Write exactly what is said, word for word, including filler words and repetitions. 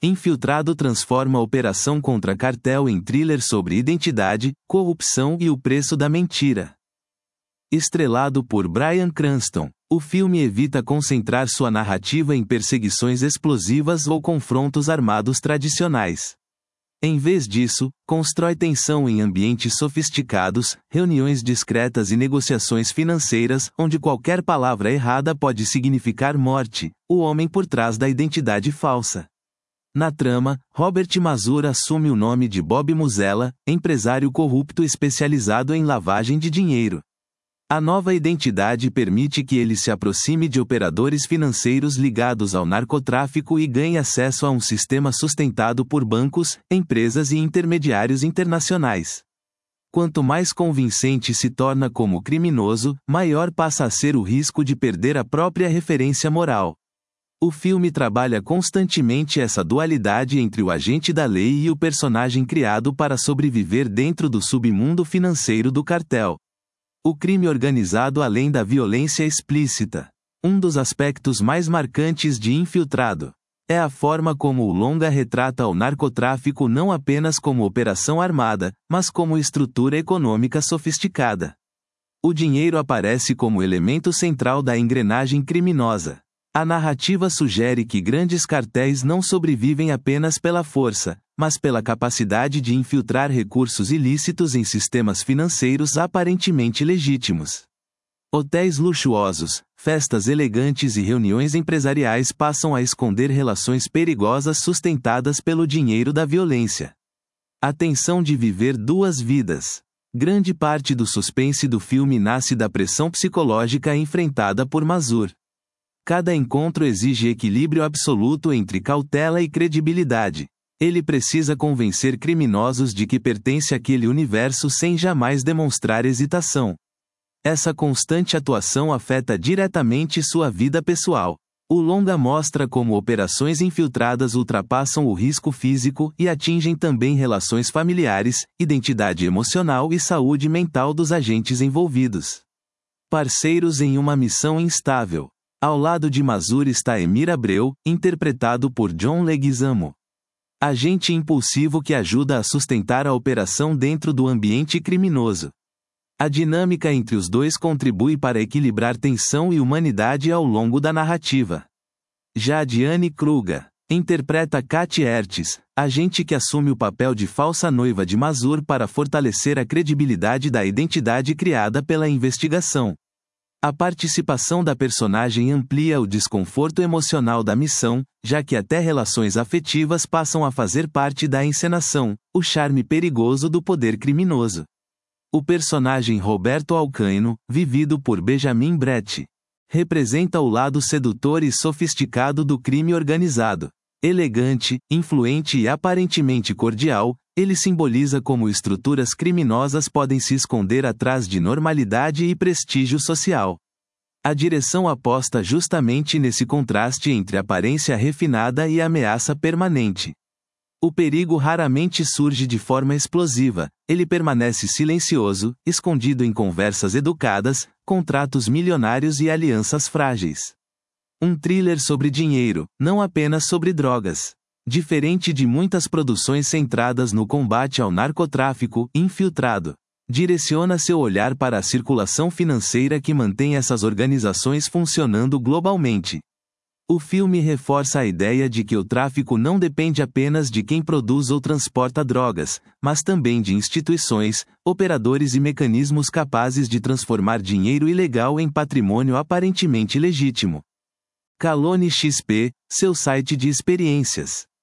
Infiltrado transforma a operação contra cartel em thriller sobre identidade, corrupção e o preço da mentira. Estrelado por Bryan Cranston, o filme evita concentrar sua narrativa em perseguições explosivas ou confrontos armados tradicionais. Em vez disso, constrói tensão em ambientes sofisticados, reuniões discretas e negociações financeiras, onde qualquer palavra errada pode significar morte, o homem por trás da identidade falsa. Na trama, Robert Mazur assume o nome de Bob Muzela, empresário corrupto especializado em lavagem de dinheiro. A nova identidade permite que ele se aproxime de operadores financeiros ligados ao narcotráfico e ganhe acesso a um sistema sustentado por bancos, empresas e intermediários internacionais. Quanto mais convincente se torna como criminoso, maior passa a ser o risco de perder a própria referência moral. O filme trabalha constantemente essa dualidade entre o agente da lei e o personagem criado para sobreviver dentro do submundo financeiro do cartel. O crime organizado além da violência explícita. Um dos aspectos mais marcantes de Infiltrado é a forma como o longa retrata o narcotráfico não apenas como operação armada, mas como estrutura econômica sofisticada. O dinheiro aparece como elemento central da engrenagem criminosa. A narrativa sugere que grandes cartéis não sobrevivem apenas pela força, mas pela capacidade de infiltrar recursos ilícitos em sistemas financeiros aparentemente legítimos. Hotéis luxuosos, festas elegantes e reuniões empresariais passam a esconder relações perigosas sustentadas pelo dinheiro da violência. A tensão de viver duas vidas. Grande parte do suspense do filme nasce da pressão psicológica enfrentada por Mazur. Cada encontro exige equilíbrio absoluto entre cautela e credibilidade. Ele precisa convencer criminosos de que pertence àquele universo sem jamais demonstrar hesitação. Essa constante atuação afeta diretamente sua vida pessoal. O longa mostra como operações infiltradas ultrapassam o risco físico e atingem também relações familiares, identidade emocional e saúde mental dos agentes envolvidos. Parceiros em uma missão instável. Ao lado de Mazur está Emir Abreu, interpretado por John Leguizamo. Agente impulsivo que ajuda a sustentar a operação dentro do ambiente criminoso. A dinâmica entre os dois contribui para equilibrar tensão e humanidade ao longo da narrativa. Já Diane Kruga interpreta Kat Ertz, agente que assume o papel de falsa noiva de Mazur para fortalecer a credibilidade da identidade criada pela investigação. A participação da personagem amplia o desconforto emocional da missão, já que até relações afetivas passam a fazer parte da encenação, o charme perigoso do poder criminoso. O personagem Roberto Alcaino, vivido por Benjamin Brett, representa o lado sedutor e sofisticado do crime organizado. Elegante, influente e aparentemente cordial, ele simboliza como estruturas criminosas podem se esconder atrás de normalidade e prestígio social. A direção aposta justamente nesse contraste entre aparência refinada e ameaça permanente. O perigo raramente surge de forma explosiva, ele permanece silencioso, escondido em conversas educadas, contratos milionários e alianças frágeis. Um thriller sobre dinheiro, não apenas sobre drogas. Diferente de muitas produções centradas no combate ao narcotráfico, Infiltrado direciona seu olhar para a circulação financeira que mantém essas organizações funcionando globalmente. O filme reforça a ideia de que o tráfico não depende apenas de quem produz ou transporta drogas, mas também de instituições, operadores e mecanismos capazes de transformar dinheiro ilegal em patrimônio aparentemente legítimo. Calone X P, seu site de experiências.